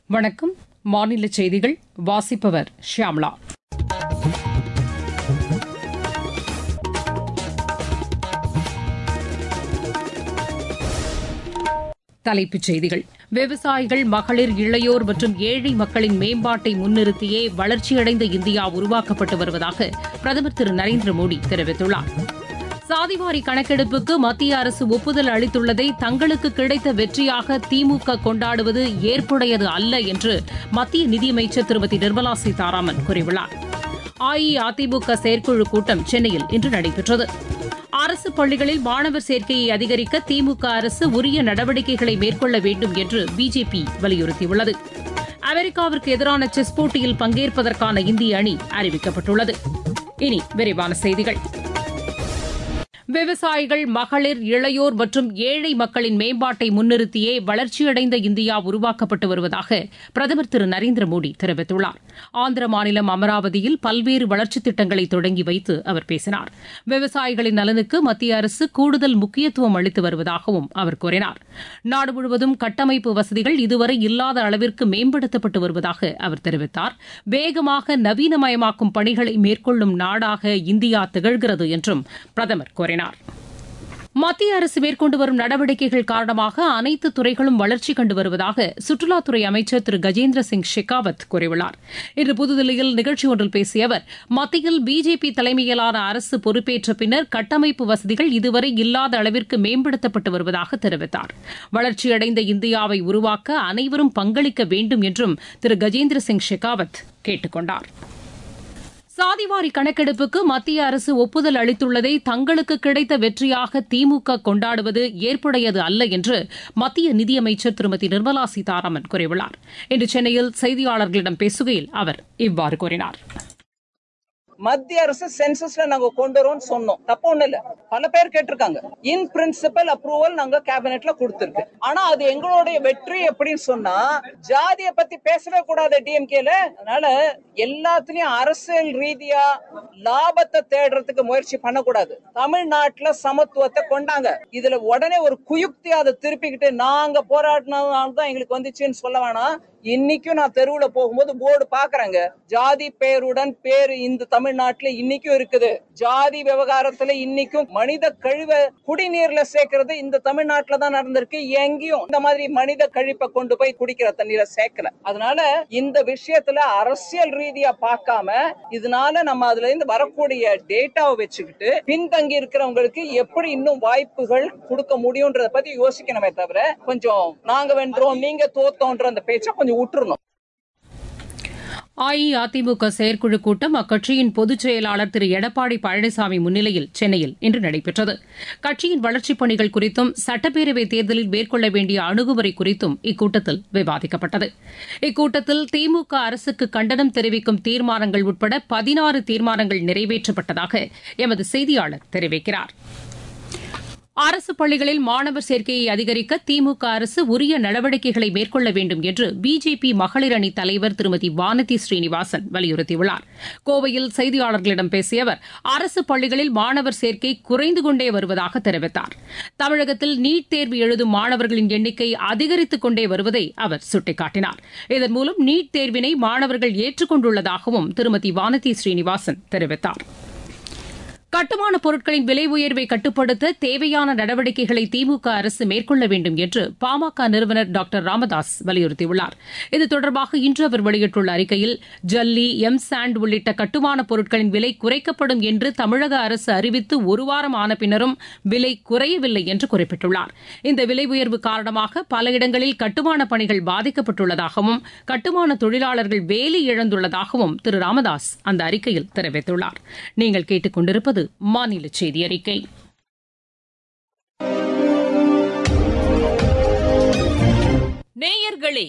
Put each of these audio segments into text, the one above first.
வணக்கம். மாநில செய்திகள் வாசிப்பவர் ஷியாம்லா. தலைப்புச் செய்திகள். விவசாயிகள், மகளிர், இளையோர் மற்றும் ஏழை மக்களின் மேம்பாட்டை முன்னிறுத்தியே வளர்ச்சியடைந்த இந்தியா உருவாக்கப்பட்டு வருவதாக பிரதமர் திரு நரேந்திர மோடி தெரிவித்துள்ளார். சாதிவாரி கணக்கெடுப்புக்கு மத்திய அரசு ஒப்புதல் அளித்துள்ளதை தங்களுக்கு கிடைத்த வெற்றியாக திமுக கொண்டாடுவது ஏற்புடையது அல்ல என்று மத்திய நிதியமைச்சர் திருமதி நிர்மலா சீதாராமன் கூறியுள்ளார். அஇஅதிமுக செயற்குழு கூட்டம் சென்னையில் இன்று நடைபெற்றது. அரசு பள்ளிகளில் மாணவர் சேர்க்கையை அதிகரிக்க திமுக அரசு உரிய நடவடிக்கைகளை மேற்கொள்ள வேண்டும் என்று பிஜேபி வலியுறுத்தியுள்ளது. அமெரிக்காவிற்கு எதிரான செஸ் போட்டியில் பங்கேற்பதற்கான இந்திய அணி அறிவிக்கப்பட்டுள்ளது. இனி விரிவான செய்திகள். விவசாயிகள், மகளிர், இளையோர் மற்றும் ஏழை மக்களின் மேம்பாட்டை முன்னிறுத்தியே வளர்ச்சியடைந்த இந்தியா உருவாக்கப்பட்டு வருவதாக பிரதமர் திரு நரேந்திர மோடி தெரிவித்துள்ளார். ஆந்திர மாநிலம் அமராவதியில் பல்வேறு வளர்ச்சித் திட்டங்களை தொடங்கி வைத்து அவர் பேசினார். விவசாயிகளின் நலனுக்கு மத்திய அரசு கூடுதல் முக்கியத்துவம் அளித்து வருவதாகவும் அவர் கூறினார். நாடு முழுவதும் கட்டமைப்பு வசதிகள் இதுவரை இல்லாத அளவிற்கு மேம்படுத்தப்பட்டு வருவதாக அவர் தெரிவித்தார். வேகமாக நவீனமயமாக்கும் பணிகளை மேற்கொள்ளும் நாடாக இந்தியா திகழ்கிறது என்றும் பிரதமர் கூறினார். மத்திய அரசு மேற்கொண்டு வரும் நடவடிக்கைகள் காரணமாக அனைத்து துறைகளும் வளர்ச்சி கண்டு வருவதாக சுற்றுலாத்துறை அமைச்சர் திரு கஜேந்திர சிங் ஷெகாவத் கூறியுள்ளார். இன்று புதுதில்லியில் நிகழ்ச்சி ஒன்றில் பேசிய அவர், மத்தியில் பிஜேபி தலைமையிலான அரசு பொறுப்பேற்ற பின்னர் கட்டமைப்பு வசதிகள் இதுவரை இல்லாத அளவிற்கு மேம்படுத்தப்பட்டு வருவதாக தெரிவித்தார். வளர்ச்சியடைந்த இந்தியாவை உருவாக்க அனைவரும் பங்களிக்க வேண்டும் என்றும் திரு கஜேந்திர சிங் ஷெகாவத் கேட்டுக் கொண்டார். சாதிவாரி கணக்கெடுப்புக்கு மத்திய அரசு ஒப்புதல் அளித்துள்ளதை தங்களுக்கு கிடைத்த வெற்றியாக திமுக கொண்டாடுவது ஏற்புடையது அல்ல என்று மத்திய நிதியமைச்சர் திருமதி நிர்மலா சீதாராமன் கூறியுள்ளார். இன்று சென்னையில் செய்தியாளர்களிடம் பேசுகையில் அவர் இவ்வாறு கூறினார். மத்திய அரசு சென்சஸ்ல நாங்க கொண்டு வரோம்னு சொன்னோம், தப்பு ஒண்ணு இல்ல. பல பேர் கேட்டிருக்காங்க. இன் பிரின்சிபல் அப்ரூவல் நாங்க கேபினெட்ல கொடுத்திருக்கு. ஆனா அது எங்களுடைய வெற்றி எப்படின்னு சொன்னா, ஜாதியை பத்தி பேசவே கூடாது டிஎம்கேல. அதனால எல்லாத்துலயும் அரசியல் ரீதியா லாபத்தை தேடுறதுக்கு முயற்சி பண்ணக்கூடாது. தமிழ்நாட்டுல சமத்துவத்தை கொண்டாங்க. இதுல உடனே ஒரு குயுக்தி அதை திருப்பிக்கிட்டு நாங்க போராடினதான் எங்களுக்கு வந்துச்சுன்னு சொல்ல வேணாம். இன்னைக்கும் நான் தெருவுல போகும்போது போர்டு பாக்குறேங்க, ஜாதி பேருடன் பேரு இந்த தமிழ்நாட்டுல இன்னைக்கும் இருக்குது. ஜாதி விவகாரத்துல இன்னைக்கும் மனித கழிவை குடிநீர்ல சேர்க்கிறது இந்த தமிழ்நாட்டுல தான் நடந்திருக்கு. எங்கேயும் இந்த மாதிரி மனித கழிப்பை கொண்டு போய் குடிக்கிற தண்ணீரை சேர்க்கல. அதனால இந்த விஷயத்துல அரசியல் ரீதியா பார்க்காம, இதனால நம்ம அதுல இருந்து வரக்கூடிய டேட்டாவை வச்சுக்கிட்டு பின்தங்கி இருக்கிறவங்களுக்கு எப்படி இன்னும் வாய்ப்புகள் கொடுக்க முடியும்ன்றத பத்தி யோசிக்கணுமே தவிர, கொஞ்சம் நாங்க வென்றோம் நீங்க தோத்தோன்ற அந்த பேச்சை கொஞ்சம் விட்டுறணும். அஇஅதிமுக செயற்குழு கூட்டம் அக்கட்சியின் பொதுச் செயலாளர் திரு எடப்பாடி பழனிசாமி முன்னிலையில் சென்னையில் இன்று நடைபெற்றது. கட்சியின் வளர்ச்சிப் பணிகள் குறித்தும் சட்டப்பேரவைத் தேர்தலில் மேற்கொள்ள வேண்டிய அணுகுமுறை குறித்தும் இக்கூட்டத்தில் விவாதிக்கப்பட்டது. இக்கூட்டத்தில் திமுக அரசுக்கு கண்டனம் தெரிவிக்கும் தீர்மானங்கள் உட்பட 16 தீர்மானங்கள் நிறைவேற்றப்பட்டதாக எமது செய்தியாளர் தெரிவிக்கிறார். அரசு பள்ளிகளில் மாணவர் சேர்க்கையை அதிகரிக்க திமுக அரசு உரிய நடவடிக்கைகளை மேற்கொள்ள வேண்டும் என்று பிஜேபி மகளிர் அணி தலைவர் திருமதி வானதி ஸ்ரீனிவாசன் வலியுறுத்தியுள்ளார். கோவையில் செய்தியாளர்களிடம் பேசிய அவர், அரசு பள்ளிகளில் மாணவர் சேர்க்கை குறைந்து கொண்டே வருவதாக தெரிவித்தார். தமிழகத்தில் நீட் தேர்வு எழுதும் மாணவர்களின் எண்ணிக்கை அதிகரித்துக் கொண்டே வருவதை அவர் சுட்டிக்காட்டினார். இதன் மூலம் நீட் தேர்வினை மாணவர்கள் ஏற்றுக்கொண்டுள்ளதாகவும் திருமதி வானதி ஸ்ரீனிவாசன் தெரிவித்தார். கட்டுமானப் பொருட்களின் விலை உயர்வை கட்டுப்படுத்த தேவையான நடவடிக்கைகளை திமுக அரசு மேற்கொள்ள வேண்டும் என்று பாமக நிறுவனர் டாக்டர் ராமதாஸ் வலியுறுத்தியுள்ளார். இது தொடர்பாக இன்று அவர் வெளியிட்டுள்ள அறிக்கையில், ஜல்லி, சாண்ட் உள்ளிட்ட கட்டுமானப் பொருட்களின் விலை குறைக்கப்படும் என்று தமிழக அரசு அறிவித்து ஒரு வாரம் ஆன பின்னரும் விலை குறையவில்லை என்று குறிப்பிட்டுள்ளார். இந்த விலை உயர்வு காரணமாக பல இடங்களில் கட்டுமானப் பணிகள் பாதிக்கப்பட்டுள்ளதாகவும் கட்டுமான தொழிலாளர்கள் வேலை இழந்துள்ளதாகவும் திரு ராமதாஸ் அந்த அறிக்கையில் தெரிவித்துள்ளார். நீங்கள் கேட்டுக் கொண்டிருப்பது மாநில செய்தி அறிக்கை. நேயர்களே,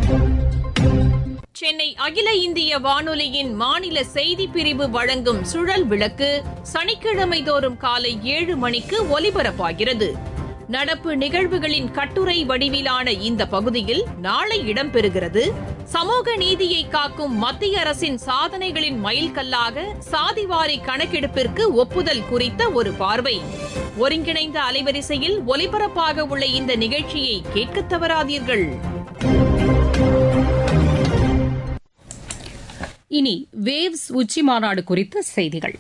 சென்னை அகில இந்திய வானொலியின் மாநில செய்திப் பிரிவு வழங்கும் சுழல் விளக்கு சனிக்கிழமை தோறும் காலை 7 மணிக்கு ஒலிபரப்பாகிறது. நடப்பு நிகழ்வுகளின் கட்டுரை வடிவிலான இந்த பகுதியில் நாளை இடம்பெறுகிறது, சமூக நீதியை காக்கும் மத்திய அரசின் சாதனைகளின் மைல்கல்லாக சாதிவாரி கணக்கெடுப்பிற்கு ஒப்புதல் குறித்த ஒரு பார்வை. ஒருங்கிணைந்த அலைவரிசையில் ஒலிபரப்பாக உள்ள இந்த நிகழ்ச்சியை கேட்க தவறாதீர்கள். இனி வேவ்ஸ் உச்சி மாநாடு குறித்த செய்திகள்.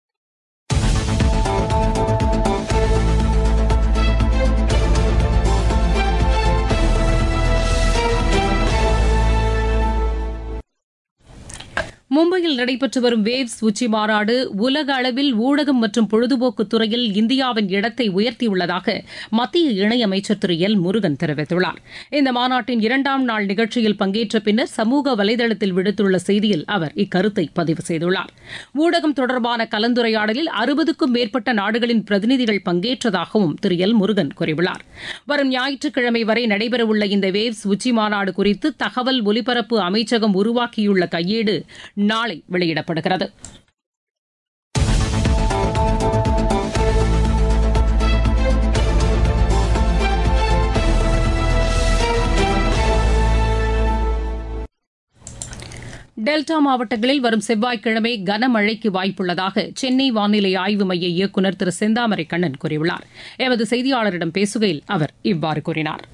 மும்பையில் நடைபெற்று வரும் வேவ்ஸ் உச்சி மாநாடு உலக அளவில் ஊடகம் மற்றும் பொழுதுபோக்கு துறையில் இந்தியாவின் இடத்தை உயர்த்தியுள்ளதாக மத்திய இணையமைச்சர் திரு எல் முருகன் தெரிவித்துள்ளார். இந்த மாநாட்டின் 2ஆம் நாள் நிகழ்ச்சியில் பங்கேற்ற பின்னர் சமூக வலைதளத்தில் விடுத்துள்ள செய்தியில் அவர் இக்கருத்தை பதிவு செய்துள்ளார். ஊடகம் தொடர்பான கலந்துரையாடலில் 60க்கும் மேற்பட்ட நாடுகளின் பிரதிநிதிகள் பங்கேற்றதாகவும் திரு எல் முருகன் கூறியுள்ளார். வரும் ஞாயிற்றுக்கிழமை வரை நடைபெறவுள்ள இந்த வேவ்ஸ் உச்சி மாநாடு குறித்து தகவல் ஒலிபரப்பு அமைச்சகம் உருவாக்கியுள்ள கையேடு நாளை வெளியிடப்படுகிறது. டெல்டா மாவட்டங்களில் வரும் செவ்வாய்க்கிழமை கனமழைக்கு வாய்ப்புள்ளதாக சென்னை வானிலை ஆய்வு மைய இயக்குநர் திரு செந்தாமரை கண்ணன் கூறியுள்ளார். எமது செய்தியாளரிடம் பேசுகையில் அவர் இவ்வாறு கூறினார்.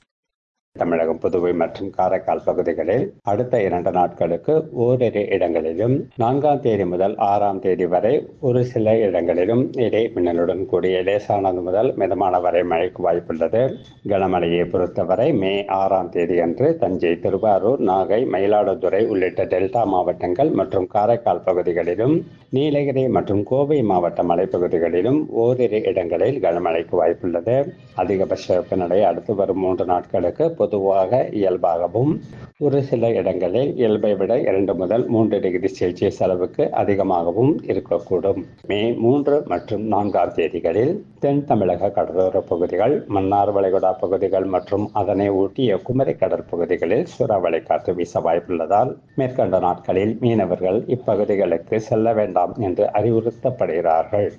தமிழகம், புதுவை மற்றும் காரைக்கால் பகுதிகளில் அடுத்த 2 நாட்களுக்கு ஓரிரு இடங்களிலும் 4ஆம் தேதி முதல் 6ஆம் தேதி வரை ஒரு சில இடங்களிலும் இடி மின்னலுடன் கூடிய லேசானது முதல் மிதமான வரை மழைக்கு வாய்ப்புள்ளது. கனமழையை பொறுத்தவரை மே 6ஆம் தேதி அன்று தஞ்சை, திருவாரூர், நாகை, மயிலாடுதுறை உள்ளிட்ட டெல்டா மாவட்டங்கள் மற்றும் காரைக்கால் பகுதிகளிலும், நீலகிரி மற்றும் கோவை மாவட்ட மலைப்பகுதிகளிலும் ஓரிரு இடங்களில் கனமழைக்கு வாய்ப்புள்ளது. அதிகபட்ச வெப்பநிலை அடுத்து வரும் 3 நாட்களுக்கு பொதுவாக இயல்பாகவும் ஒரு சில இடங்களில் இயல்பை விட 2 முதல் 3 டிகிரி செல்சியஸ் அளவுக்கு அதிகமாகவும் இருக்கக்கூடும். மே 3 மற்றும் 4ஆம் தேதிகளில் தென் தமிழக கடலோர பகுதிகள், மன்னார் வளைகுடா பகுதிகள் மற்றும் அதனை ஒட்டிய குமரி கடல் பகுதிகளில் சூறாவளி காற்று வீச வாய்ப்புள்ளதால் மேற்கண்ட நாட்களில் மீனவர்கள் இப்பகுதிகளுக்கு செல்ல வேண்டாம் என்று அறிவுறுத்தப்படுகிறார்கள்.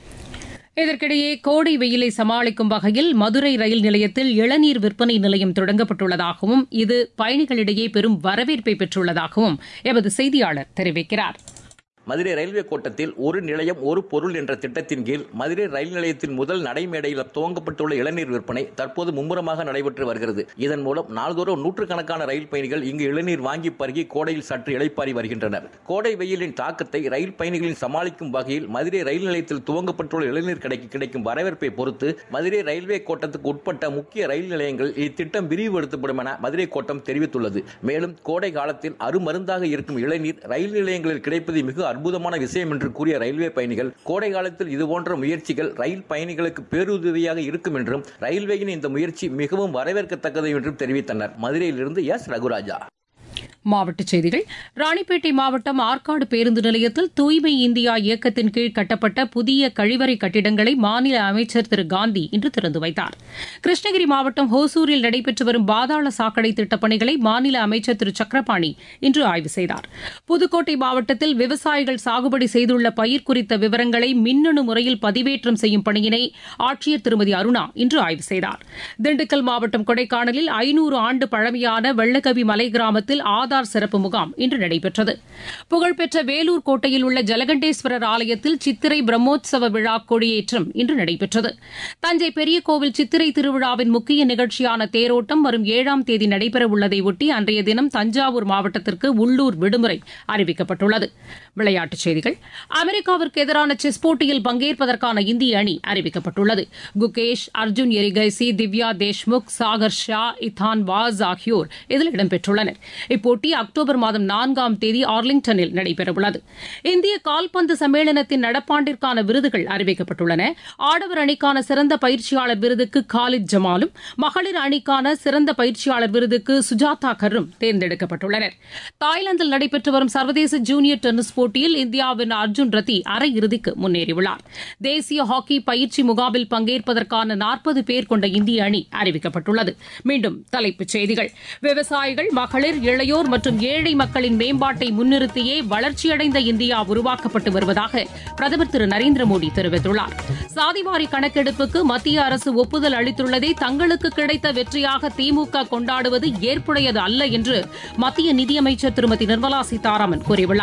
இதற்கிடையே கோடை வெயிலை சமாளிக்கும் வகையில் மதுரை ரயில் நிலையத்தில் இளநீர் விற்பனை நிலையம் தொடங்கப்பட்டுள்ளதாகவும் இது பயணிகளிடையே பெரும் வரவேற்பை பெற்றுள்ளதாகவும் எமது செய்தியாளர் தெரிவிக்கிறார். மதுரை ரயில்வே கோட்டத்தில் ஒரு நிலையம் ஒரு பொருள் என்ற திட்டத்தின் கீழ் மதுரை ரயில் நிலையத்தின் முதல் நடைமேடையில் துவங்கப்பட்டுள்ள இளநீர் விற்பனை தற்போது மும்முரமாக நடைபெற்று வருகிறது. இதன் மூலம் நாள்தோறும் நூற்றுக்கணக்கான ரயில் பயணிகள் இங்கு இளநீர் வாங்கி பருகி கோடையில் சற்று இளைப்பாறி வருகின்றனர். கோடை வெயிலின் தாக்கத்தை ரயில் பயணிகளின் சமாளிக்கும் வகையில் மதுரை ரயில் நிலையத்தில் துவங்கப்பட்டுள்ள இளநீர் கடைக்கு கிடைக்கும் வரவேற்பை பொறுத்து மதுரை ரயில்வே கோட்டத்துக்கு உட்பட்ட முக்கிய ரயில் நிலையங்கள் இத்திட்டம் விரிவுபடுத்தப்படும் என மதுரை கோட்டம் தெரிவித்துள்ளது. மேலும் கோடை காலத்தில் அருமருந்தாக இருக்கும் இளநீர் ரயில் நிலையங்களில் கிடைப்பது மிக அற்புதமான விஷயம் என்று கூறிய ரயில்வே பயணிகள் கோடை காலத்தில் இதுபோன்ற முயற்சிகள் ரயில் பயணிகளுக்கு பேருதவியாக இருக்கும் என்றும் ரயில்வேயின் இந்த முயற்சி மிகவும் வரவேற்கத்தக்கது என்றும் தெரிவித்தனர். மதுரையிலிருந்து எஸ் ரகுராஜா. மாவட்டச் செய்திகள். ராணிப்பேட்டை மாவட்டம் ஆற்காடு பேருந்து நிலையத்தில் தூய்மை இந்தியா இயக்கத்தின் கீழ் கட்டப்பட்ட புதிய கழிவறை கட்டிடங்களை மாநில அமைச்சர் திரு காந்தி இன்று திறந்து வைத்தார். கிருஷ்ணகிரி மாவட்டம் ஹோசூரில் நடைபெற்று வரும் பாதாள சாக்கடை திட்டப் பணிகளை மாநில அமைச்சர் திரு சக்கரபாணி இன்று ஆய்வு செய்தார். புதுக்கோட்டை மாவட்டத்தில் விவசாயிகள் சாகுபடி செய்துள்ள பயிர் குறித்த விவரங்களை மின்னணு முறையில் பதிவேற்றம் செய்யும் பணியினை ஆட்சியர் திருமதி அருணா இன்று ஆய்வு செய்தார். திண்டுக்கல் மாவட்டம் கொடைக்கானலில் 500 ஆண்டு பழமையான வெள்ளக்கவி மலை கிராமத்தில் ஆதார் சிறப்பு முகாம் இன்று நடைபெற்றது. புகழ்பெற்ற வேலூர் கோட்டையில் உள்ள ஜலகண்டேஸ்வரர் ஆலயத்தில் சித்திரை பிரம்மோற்சவ விழா கொடியேற்றம் இன்று நடைபெற்றது. தஞ்சை பெரிய கோவில் சித்திரை திருவிழாவின் முக்கிய நிகழ்ச்சியான தேரோட்டம் வரும் 7ஆம் தேதி நடைபெறவுள்ளதை ஒட்டி அன்றைய தினம் தஞ்சாவூர் மாவட்டத்திற்கு உள்ளூர் விடுமுறை அறிவிக்கப்பட்டுள்ளது. விளையாட்டுச் செய்திகள். அமெரிக்காவிற்கு எதிரான செஸ் போட்டியில் பங்கேற்பதற்கான இந்திய அணி அறிவிக்கப்பட்டுள்ளது. குகேஷ், அர்ஜுன் எரிகைசி, திவ்யா தேஷ்முக், சாகர் ஷா, இத்தான் வாஸ் ஆகியோர் இதில் இடம்பெற்றுள்ளனர். இப்போட்டி அக்டோபர் மாதம் 4ஆம் தேதி ஆர்லிங்டனில் நடைபெறவுள்ளது. இந்திய கால்பந்து சம்மேளனத்தின் நடப்பாண்டிற்கான விருதுகள் அறிவிக்கப்பட்டுள்ளன. ஆடவர் அணிக்கான சிறந்த பயிற்சியாளர் விருதுக்கு காலித் ஜமாலும், மகளிர் அணிக்கான சிறந்த பயிற்சியாளர் விருதுக்கு சுஜாதா கர்ரும் தேர்ந்தெடுக்கப்பட்டுள்ளனர். தாய்லாந்தில் நடைபெற்று வரும் சர்வதேச ஜூனியர் டென்னிஸ் போட்டியில் இந்தியாவின் அர்ஜுன் ரத்தி அரையிறுதிக்கு முன்னேறியுள்ளார். தேசிய ஹாக்கி பயிற்சி முகாமில் பங்கேற்பதற்கான 40 பேர் கொண்ட இந்திய அணி அறிவிக்கப்பட்டுள்ளது. மீண்டும் தலைப்புச் செய்திகள். விவசாயிகள், மகளிர், இளையோர் மற்றும் ஏழை மக்களின் மேம்பாட்டை முன்னிறுத்தியே வளர்ச்சியடைந்த இந்தியா உருவாக்கப்பட்டு வருவதாக பிரதமர் திரு நரேந்திர மோடி தெரிவித்துள்ளார். சாதிவாரி கணக்கெடுப்புக்கு மத்திய அரசு ஒப்புதல் அளித்துள்ளதை தங்களுக்கு கிடைத்த வெற்றியாக திமுக கொண்டாடுவது ஏற்புடையது அல்ல என்று மத்திய நிதியமைச்சர் திருமதி நிர்மலா சீதாராமன் கூறியுள்ளார்.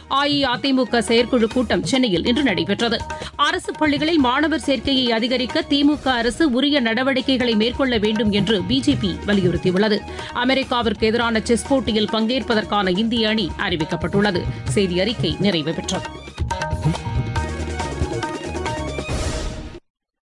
அஇஅதிமுக செயற்குழு கூட்டம் சென்னையில் இன்று நடைபெற்றது. அரசு பள்ளிகளில் மாணவர் சேர்க்கையை அதிகரிக்க திமுக அரசு உரிய நடவடிக்கைகளை மேற்கொள்ள வேண்டும் என்று பிஜேபி வலியுறுத்தியுள்ளது. அமெரிக்காவிற்கு எதிரான செஸ் போட்டியில் பங்கேற்பதற்கான இந்திய அணி அறிவிக்கப்பட்டுள்ளது. செய்தி அறிக்கை நிறைவு பெற்றது.